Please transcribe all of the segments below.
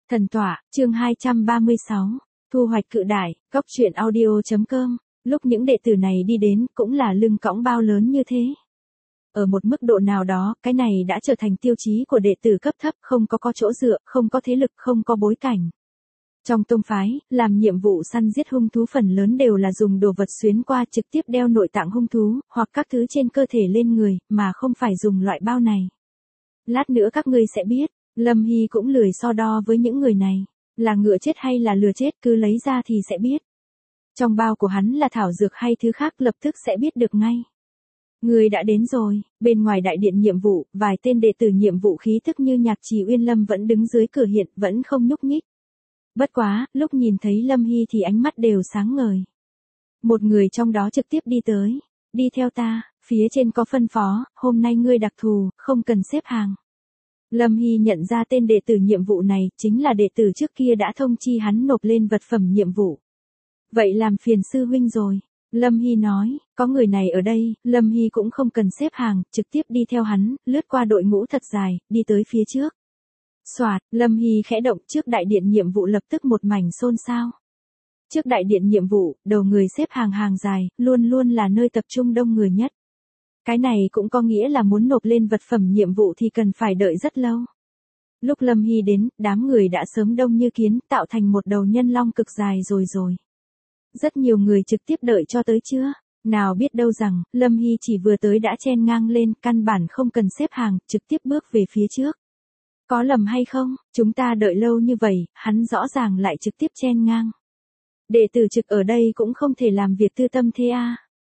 Thần tọa, chương 236, thu hoạch cự đại, góc truyện audio.com, lúc những đệ tử này đi đến cũng là lưng cõng bao lớn như thế. Ở một mức độ nào đó, cái này đã trở thành tiêu chí của đệ tử cấp thấp, không có chỗ dựa, không có thế lực, không có bối cảnh. Trong tông phái, làm nhiệm vụ săn giết hung thú phần lớn đều là dùng đồ vật xuyến qua trực tiếp đeo nội tạng hung thú, hoặc các thứ trên cơ thể lên người, mà không phải dùng loại bao này. Lát nữa các ngươi sẽ biết. Lâm Hy cũng lười so đo với những người này, là ngựa chết hay là lừa chết cứ lấy ra thì sẽ biết. Trong bao của hắn là thảo dược hay thứ khác lập tức sẽ biết được ngay. Người đã đến rồi, bên ngoài đại điện nhiệm vụ, vài tên đệ tử nhiệm vụ khí thức như Nhạc Trì Uyên Lâm vẫn đứng dưới cửa hiện, vẫn không nhúc nhích. Bất quá, lúc nhìn thấy Lâm Hy thì ánh mắt đều sáng ngời. Một người trong đó trực tiếp đi tới, đi theo ta, phía trên có phân phó, hôm nay ngươi đặc thù, không cần xếp hàng. Lâm Hy nhận ra tên đệ tử nhiệm vụ này, chính là đệ tử trước kia đã thông chi hắn nộp lên vật phẩm nhiệm vụ. Vậy làm phiền sư huynh rồi. Lâm Hy nói, có người này ở đây, Lâm Hy cũng không cần xếp hàng, trực tiếp đi theo hắn, lướt qua đội ngũ thật dài, đi tới phía trước. Soạt, Lâm Hy khẽ động trước đại điện nhiệm vụ lập tức một mảnh xôn xao. Trước đại điện nhiệm vụ, đầu người xếp hàng dài, luôn luôn là nơi tập trung đông người nhất. Cái này cũng có nghĩa là muốn nộp lên vật phẩm nhiệm vụ thì cần phải đợi rất lâu. Lúc Lâm Hy đến, đám người đã sớm đông như kiến, tạo thành một đầu nhân long cực dài rồi. Rất nhiều người trực tiếp đợi cho tới chưa? Nào biết đâu rằng, Lâm Hy chỉ vừa tới đã chen ngang lên, căn bản không cần xếp hàng, trực tiếp bước về phía trước. Có lầm hay không? Chúng ta đợi lâu như vậy, hắn rõ ràng lại trực tiếp chen ngang. Đệ tử trực ở đây cũng không thể làm việc tư tâm thế à?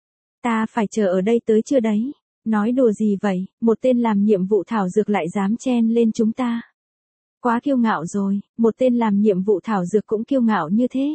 Ta phải chờ ở đây tới chưa đấy? Nói đùa gì vậy, một tên làm nhiệm vụ thảo dược lại dám chen lên chúng ta. Quá kiêu ngạo rồi, một tên làm nhiệm vụ thảo dược cũng kiêu ngạo như thế.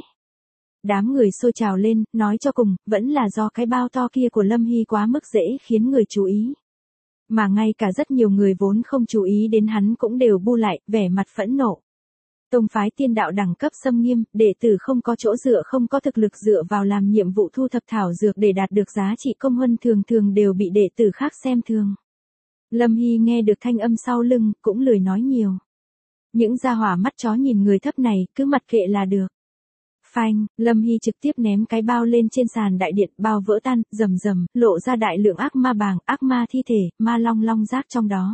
Đám người xôi trào lên, nói cho cùng, vẫn là do cái bao to kia của Lâm Hy quá mức dễ khiến người chú ý. Mà ngay cả rất nhiều người vốn không chú ý đến hắn cũng đều bu lại, vẻ mặt phẫn nộ. Tông phái tiên đạo đẳng cấp xâm nghiêm, đệ tử không có chỗ dựa không có thực lực dựa vào làm nhiệm vụ thu thập thảo dược để đạt được giá trị công huân thường đều bị đệ tử khác xem thường. Lâm Hy nghe được thanh âm sau lưng, cũng lười nói nhiều. Những gia hỏa mắt chó nhìn người thấp này, cứ mặc kệ là được. Phanh, Lâm Hy trực tiếp ném cái bao lên trên sàn đại điện, bao vỡ tan, rầm, lộ ra đại lượng ác ma bàng, ác ma thi thể, ma long rác trong đó.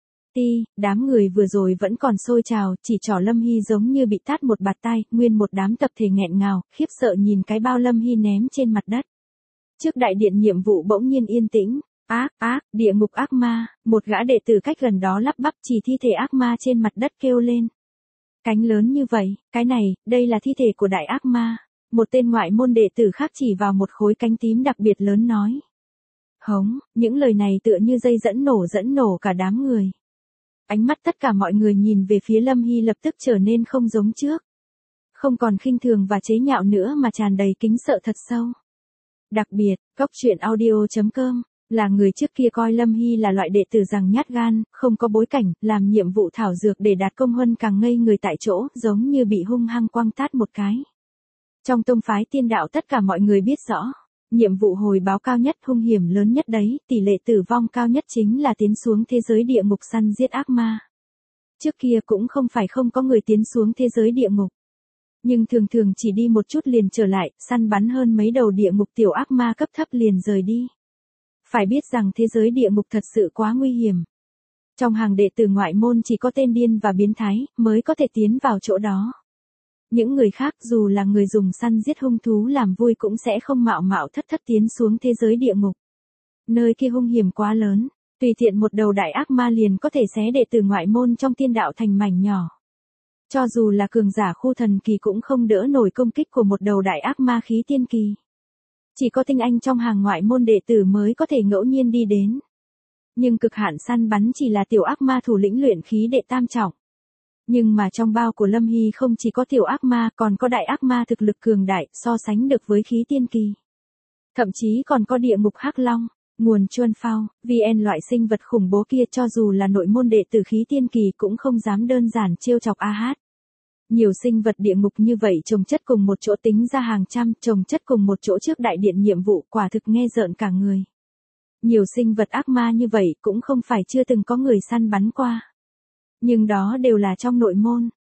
Đám người vừa rồi vẫn còn sôi trào, chỉ trỏ Lâm Hy giống như bị tát một bạt tai, nguyên một đám tập thể nghẹn ngào, khiếp sợ nhìn cái bao Lâm Hy ném trên mặt đất. Trước đại điện nhiệm vụ bỗng nhiên yên tĩnh, địa ngục ác ma, một gã đệ tử cách gần đó lắp bắp chỉ thi thể ác ma trên mặt đất kêu lên. Cánh lớn như vậy, cái này, đây là thi thể của đại ác ma. Một tên ngoại môn đệ tử khác chỉ vào một khối cánh tím đặc biệt lớn nói. Hống, những lời này tựa như dây dẫn nổ cả đám người. Ánh mắt tất cả mọi người nhìn về phía Lâm Hy lập tức trở nên không giống trước. Không còn khinh thường và chế nhạo nữa mà tràn đầy kính sợ thật sâu. Đặc biệt, góc truyện audio.com, là người trước kia coi Lâm Hy là loại đệ tử rằng nhát gan, không có bối cảnh, làm nhiệm vụ thảo dược để đạt công huân càng ngây người tại chỗ, giống như bị hung hăng quăng tát một cái. Trong tông phái tiên đạo tất cả mọi người biết rõ. Nhiệm vụ hồi báo cao nhất hung hiểm lớn nhất đấy, tỷ lệ tử vong cao nhất chính là tiến xuống thế giới địa ngục săn giết ác ma. Trước kia cũng không phải không có người tiến xuống thế giới địa ngục. Nhưng thường chỉ đi một chút liền trở lại, săn bắn hơn mấy đầu địa ngục tiểu ác ma cấp thấp liền rời đi. Phải biết rằng thế giới địa ngục thật sự quá nguy hiểm. Trong hàng đệ tử ngoại môn chỉ có tên điên và biến thái mới có thể tiến vào chỗ đó. Những người khác dù là người dùng săn giết hung thú làm vui cũng sẽ không mạo thất tiến xuống thế giới địa ngục. Nơi kia hung hiểm quá lớn, tùy tiện một đầu đại ác ma liền có thể xé đệ tử ngoại môn trong tiên đạo thành mảnh nhỏ. Cho dù là cường giả khu thần kỳ cũng không đỡ nổi công kích của một đầu đại ác ma khí tiên kỳ. Chỉ có tinh anh trong hàng ngoại môn đệ tử mới có thể ngẫu nhiên đi đến. Nhưng cực hạn săn bắn chỉ là tiểu ác ma thủ lĩnh luyện khí đệ tam trọng. Nhưng mà trong bao của Lâm Hy không chỉ có tiểu ác ma còn có đại ác ma thực lực cường đại so sánh được với khí tiên kỳ. Thậm chí còn có địa ngục hắc long, nguồn chuân phao, VN loại sinh vật khủng bố kia cho dù là nội môn đệ tử khí tiên kỳ cũng không dám đơn giản trêu chọc AH. Nhiều sinh vật địa ngục như vậy chồng chất cùng một chỗ tính ra hàng trăm, chồng chất cùng một chỗ trước đại điện nhiệm vụ quả thực nghe rợn cả người. Nhiều sinh vật ác ma như vậy cũng không phải chưa từng có người săn bắn qua. Nhưng đó đều là trong nội môn,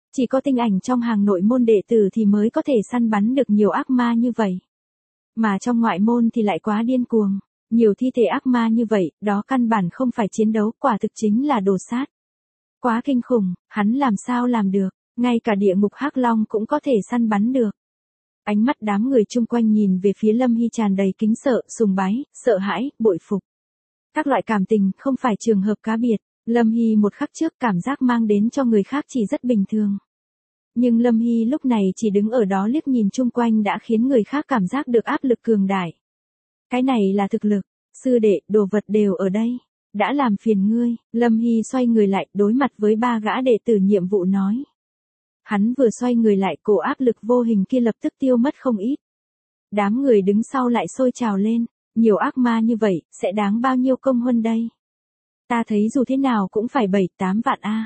Chỉ có tinh ảnh trong hàng nội môn đệ tử thì mới có thể săn bắn được nhiều ác ma như vậy. Mà trong ngoại môn thì lại quá điên cuồng. Nhiều thi thể ác ma như vậy, đó căn bản không phải chiến đấu, quả thực chính là đồ sát. Quá kinh khủng, hắn làm sao làm được, ngay cả địa ngục hắc long cũng có thể săn bắn được. Ánh mắt đám người chung quanh nhìn về phía Lâm Hy tràn đầy kính sợ, sùng bái, sợ hãi, bội phục. Các loại cảm tình không phải trường hợp cá biệt, Lâm Hy một khắc trước cảm giác mang đến cho người khác chỉ rất bình thường. Nhưng Lâm Hy lúc này chỉ đứng ở đó liếc nhìn chung quanh đã khiến người khác cảm giác được áp lực cường đại. Cái này là thực lực, sư đệ, đồ vật đều ở đây. Đã làm phiền ngươi, Lâm Hy xoay người lại đối mặt với ba gã đệ tử nhiệm vụ nói. Hắn vừa xoay người lại cổ áp lực vô hình kia lập tức tiêu mất không ít. Đám người đứng sau lại sôi trào lên, nhiều ác ma như vậy, sẽ đáng bao nhiêu công huân đây? Ta thấy dù thế nào cũng phải 7-8 vạn a.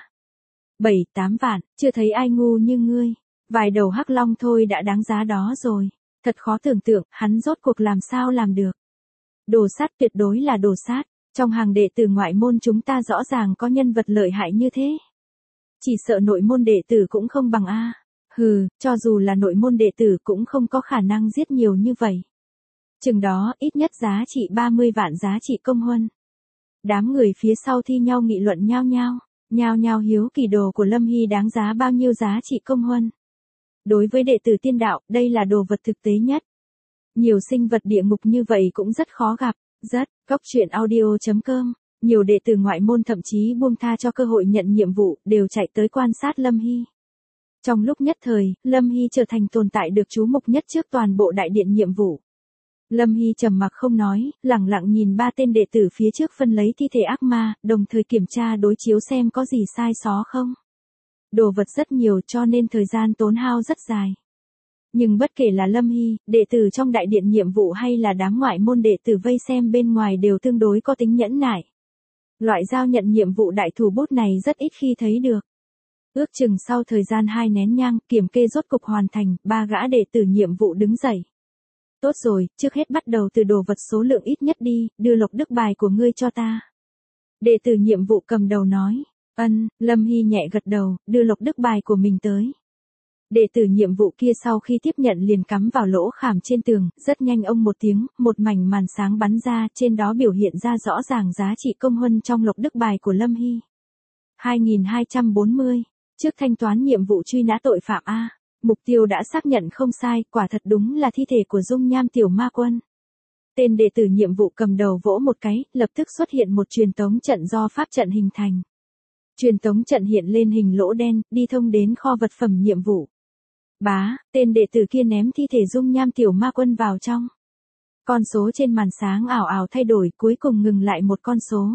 7-8 vạn, chưa thấy ai ngu như ngươi. Vài đầu hắc long thôi đã đáng giá đó rồi. Thật khó tưởng tượng, hắn rốt cuộc làm sao làm được. Đồ sát tuyệt đối là đồ sát. Trong hàng đệ tử ngoại môn chúng ta rõ ràng có nhân vật lợi hại như thế. Chỉ sợ nội môn đệ tử cũng không bằng a. Hừ, cho dù là nội môn đệ tử cũng không có khả năng giết nhiều như vậy. Chừng đó ít nhất giá trị 30 vạn giá trị công huân. Đám người phía sau thi nhau nghị luận nhao nhao hiếu kỳ đồ của Lâm Hy đáng giá bao nhiêu giá trị công huân. Đối với đệ tử tiên đạo, đây là đồ vật thực tế nhất. Nhiều sinh vật địa ngục như vậy cũng rất khó gặp. Góc truyện audio.com, nhiều đệ tử ngoại môn thậm chí buông tha cho cơ hội nhận nhiệm vụ, đều chạy tới quan sát Lâm Hy. Trong lúc nhất thời, Lâm Hy trở thành tồn tại được chú mục nhất trước toàn bộ đại điện nhiệm vụ. Lâm Hy trầm mặc không nói, lẳng lặng nhìn ba tên đệ tử phía trước phân lấy thi thể ác ma, đồng thời kiểm tra đối chiếu xem có gì sai só không. Đồ vật rất nhiều cho nên thời gian tốn hao rất dài. Nhưng bất kể là Lâm Hy, đệ tử trong đại điện nhiệm vụ hay là đám ngoại môn đệ tử vây xem bên ngoài đều tương đối có tính nhẫn nại. Loại giao nhận nhiệm vụ đại thủ bút này rất ít khi thấy được. Ước chừng sau thời gian 2 nén nhang, kiểm kê rốt cục hoàn thành, ba gã đệ tử nhiệm vụ đứng dậy. Tốt rồi, trước hết bắt đầu từ đồ vật số lượng ít nhất đi, đưa lộc đức bài của ngươi cho ta. Đệ tử nhiệm vụ cầm đầu nói. Lâm Hy nhẹ gật đầu, đưa lộc đức bài của mình tới. Đệ tử nhiệm vụ kia sau khi tiếp nhận liền cắm vào lỗ khảm trên tường, rất nhanh ông một tiếng, một mảnh màn sáng bắn ra, trên đó biểu hiện ra rõ ràng giá trị công huân trong lộc đức bài của Lâm Hy. 2240, trước thanh toán nhiệm vụ truy nã tội phạm A, mục tiêu đã xác nhận không sai, quả thật đúng là thi thể của dung nham tiểu ma quân. Tên đệ tử nhiệm vụ cầm đầu vỗ một cái, lập tức xuất hiện một truyền tống trận do pháp trận hình thành. Truyền tống trận hiện lên hình lỗ đen, đi thông đến kho vật phẩm nhiệm vụ. Bá, tên đệ tử kia ném thi thể dung nham tiểu ma quân vào trong. Con số trên màn sáng ảo ảo thay đổi, cuối cùng ngừng lại một con số.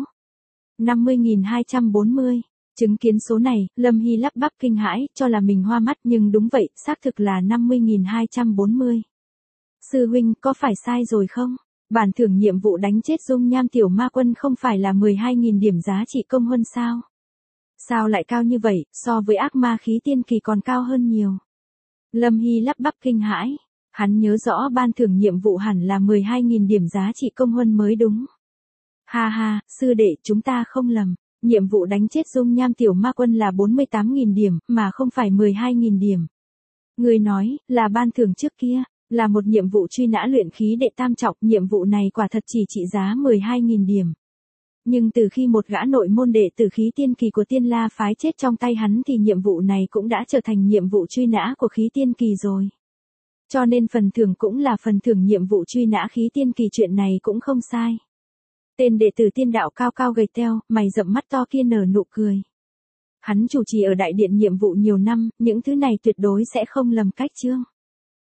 50.240. Chứng kiến số này, Lâm Hy lắp bắp kinh hãi, cho là mình hoa mắt nhưng đúng vậy, xác thực là 50.240. Sư huynh, có phải sai rồi không? Bản thưởng nhiệm vụ đánh chết dung nham tiểu ma quân không phải là 12.000 điểm giá trị công huân sao? Sao lại cao như vậy, so với ác ma khí tiên kỳ còn cao hơn nhiều. Lâm Hy lắp bắp kinh hãi, hắn nhớ rõ ban thưởng nhiệm vụ hẳn là 12.000 điểm giá trị công huân mới đúng. Ha ha, sư đệ chúng ta không lầm, nhiệm vụ đánh chết dung nham tiểu ma quân là 48.000 điểm, mà không phải 12.000 điểm. Người nói, là ban thưởng trước kia, là một nhiệm vụ truy nã luyện khí đệ tam trọng, nhiệm vụ này quả thật chỉ trị giá 12.000 điểm. Nhưng từ khi một gã nội môn đệ tử khí tiên kỳ của Tiên La phái chết trong tay hắn thì nhiệm vụ này cũng đã trở thành nhiệm vụ truy nã của khí tiên kỳ rồi. Cho nên phần thưởng cũng là phần thưởng nhiệm vụ truy nã khí tiên kỳ, chuyện này cũng không sai. Tên đệ tử tiên đạo cao cao gầy teo, mày rậm mắt to kia nở nụ cười. Hắn chủ trì ở đại điện nhiệm vụ nhiều năm, những thứ này tuyệt đối sẽ không lầm cách chương.